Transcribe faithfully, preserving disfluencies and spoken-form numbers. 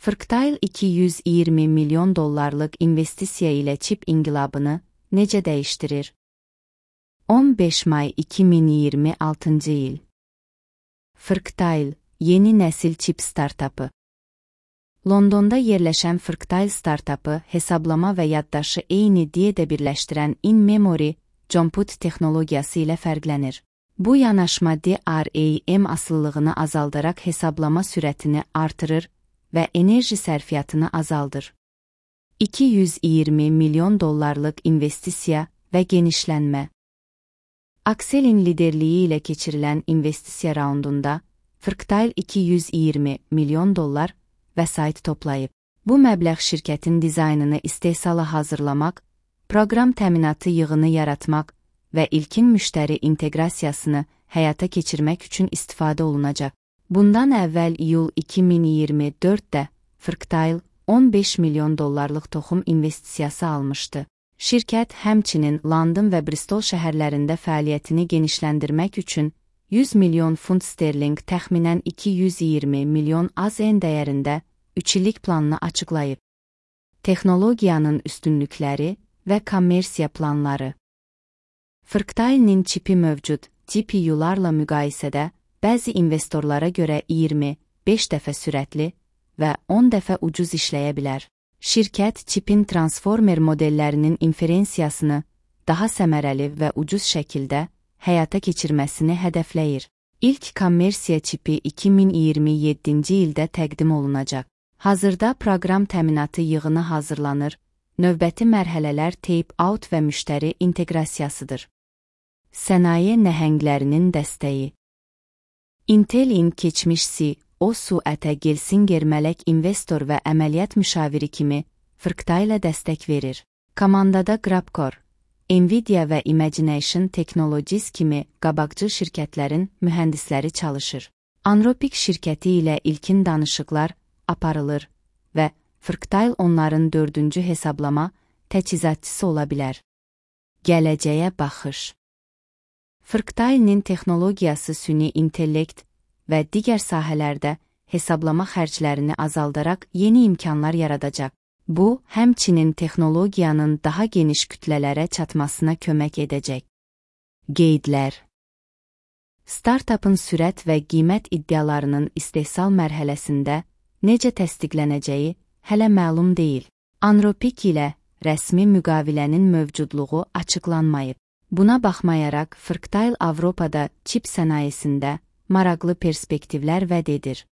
Freectile iki yüz iyirmi milyon dollarlıq investisiya ilə çip inqilabını necə dəyişdirir? on beş may iki min iyirmi altıncı il. Freectile, yeni nəsil çip startapı. Londonda yerləşən Freectile startapı hesablama və yaddaşı eyni D-də birləşdirən in-memory compute texnologiyası ilə fərqlənir. Bu yanaşma D R A M asıllığını azaldaraq hesablama sürətini artırır və enerji sərfiyyatını azaldır. iki yüz iyirmi milyon dollarlıq investisiya və genişlənmə. Accel'in liderliyi ilə keçirilən investisiya raundunda Freectile iki yüz iyirmi milyon dollar vəsait toplayıb. Bu məbləğ şirkətin dizaynını istehsala hazırlamaq, proqram təminatı yığını yaratmaq və ilkin müştəri inteqrasiyasını həyata keçirmək üçün istifadə olunacaq. Bundan əvvəl iyul iki min iyirmi dörddə Freectile on beş milyon dollarlıq toxum investisiyası almışdı. Şirkət həmçinin London və Bristol şəhərlərində fəaliyyətini genişləndirmək üçün yüz milyon funt sterling təxminən iki yüz iyirmi milyon A Z N dəyərində üç illik planını açıqlayıb. Texnologiyanın üstünlükləri və kommersiya planları. Freectile'nin çipi mövcud G P U-larla müqayisədə bəzi investorlara görə iyirmi beş dəfə sürətli və on dəfə ucuz işləyə bilər. Şirkət çipin transformer modellərinin inferensiyasını daha səmərəli və ucuz şəkildə həyata keçirməsini hədəfləyir. İlk kommersiya çipi iki min iyirmi yeddinci ildə təqdim olunacaq. Hazırda proqram təminatı yığını hazırlanır, növbəti mərhələlər tape-out və müştəri inteqrasiyasıdır. Sənaye nəhənglərinin dəstəyi. Intel'in keçmiş C E O Suətə Gelsinger mələk investor və əməliyyat müşaviri kimi Freectile'a dəstək verir. Komandada Grabcore, Nvidia və Imagination Technologies kimi qabaqcıl şirkətlərin mühəndisləri çalışır. Anthropic şirkəti ilə ilkin danışıqlar aparılır və Freectile onların dördüncü hesablama təchizatçısı ola bilər. Gələcəyə baxış. Freectile'nin texnologiyası süni intellekt və digər sahələrdə hesablama xərclərini azaldaraq yeni imkanlar yaradacaq. Bu, həmçinin texnologiyanın daha geniş kütlələrə çatmasına kömək edəcək. Qeydlər. Startapın sürət və qiymət iddialarının istehsal mərhələsində necə təsdiqlənəcəyi hələ məlum deyil. Anthropic ilə rəsmi müqavilənin mövcudluğu açıqlanmayıb. Buna baxmayaraq, Freectile Avropada çip sənayesində maraqlı perspektivlər vəd edir.